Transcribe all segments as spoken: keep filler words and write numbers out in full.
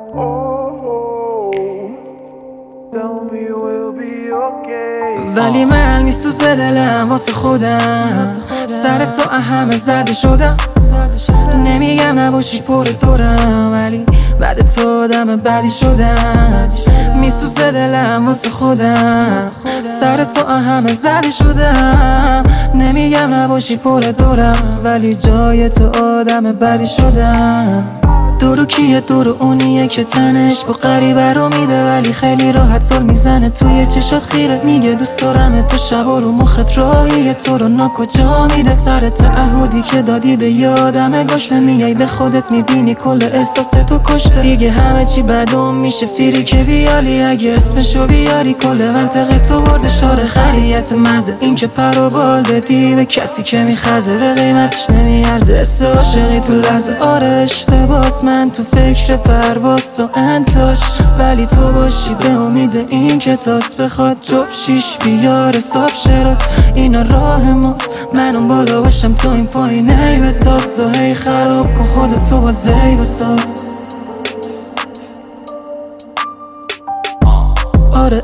ولی من میسوزه دلم واسه خودم، سر تو همه زده شدم. نمیگم نباشی پر دورم، ولی بعد تو آدم بدی شدم. میسوزه دلم واسه خودم، سر تو همه زده شدم. نمیگم نباشی پر دورم، ولی جای تو آدم بدی شدم. دورو کیه؟ دورو اونیه که تنش با غریبه رو میده، ولی خیلی راحت زل میزنه توی چشات خیره. میگه دوست دارم تو شبا رو مخت راهیه، تو رو ناکجا میده. سر تعهدی که دادی به یادمه گشته، میای به خودت میبینی کل احساس تو کشته. دیگه همه چی بدون میشه فیری که بیالی، اگه اسمشو بیاری کل منطقه تو برده شاره. خریت مزه این که پر و بال دادی به کسی که میخزه، به قیمتش نمیارزه. حس عاشقی تو لحظه آره اشتباس، من تو فکر پرواز تو انتاش، ولی تو باشی به امید این که تاس بخواد جفت شیش بیار حساب شرات. اینا راه ماست، من اون بالا باشم تو این پایین عیب تاست. و هی خراب کن خودتو با زیب ساز. آره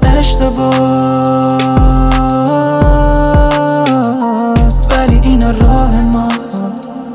اشتباس، ولی اینا راه ماست.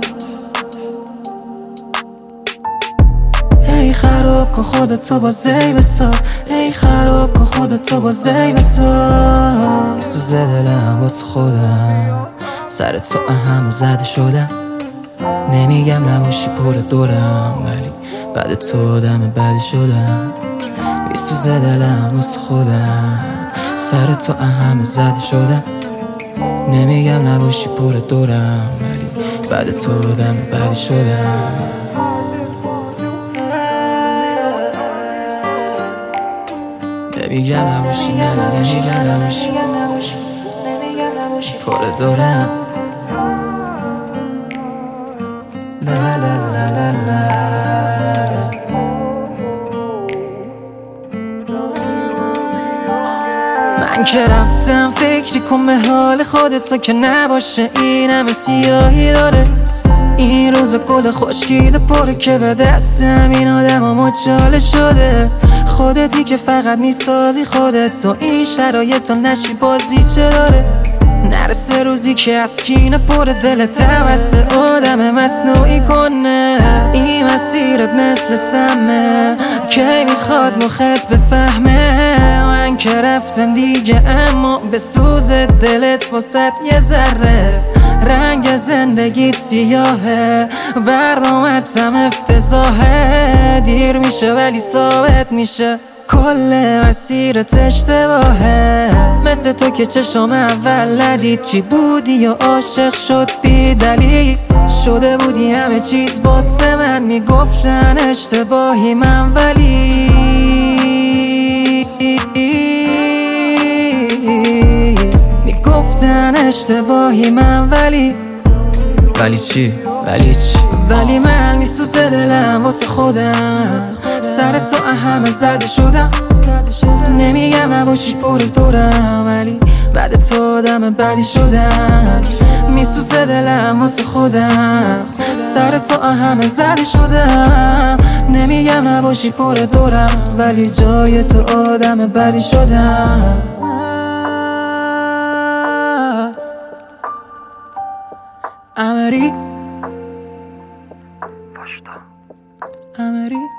ای خراب کن خودتو با زیب ساز، ای خراب کن خودتو با زیب ساز. میسوزه دلم واسه خودم، سر تو همه زده شدم. نمیگم نباشی پر دورم، ولی بعد تو آدم بدی شدم. میسوزه دلم واسه خودم، سر تو همه زده شدم. نمیگم نباشی پر دورم، ولی بعد تو آدم بدی شدم. نمیگم نباشی، نه نه نمیگم نباشی پر دورم. لا لا لا لا لا. من که رفتم فکری کن به حال خودت تا که نباشه این همه سیاهی داره. این روزا گل خشکیده پره که به دستم این آدم ها مچاله شده. خودتی که فقط میسازی خودت، تو این شرایط نشی بازی چه داره. نرسه روزی که از کینه پر دلت توسط آدم مصنوعی کنه. این مسیرت مثل سمه که میخواد مخت بفهمه. من که رفتم دیگه اما به سوز دلت واسط یه ذره. رنگ زندگیت سیاهه، برنامه‌تم افتضاحه. دیر میشه ولی ثابت میشه کل مسیرت اشتباهه. مثل تو که چشم اول ندید چی بودی یا عاشق شد بی دلیل. شده بودی همه چیز واسه من، میگفتن اشتباهی من ولی میگفتن اشتباهی من ولی ولی چی؟ ولی چی؟ ولی من میسوزه دلم واسه خودم، سر تو همه زده شدم. نمیگم نباشی پر دورم، ولی بعد تو آدم بدی شدم. میسوزه دلم واسه خودم، سر تو همه زده شدم. نمیگم نباشی پر دورم، ولی جای تو آدم بدی شدم. امری امری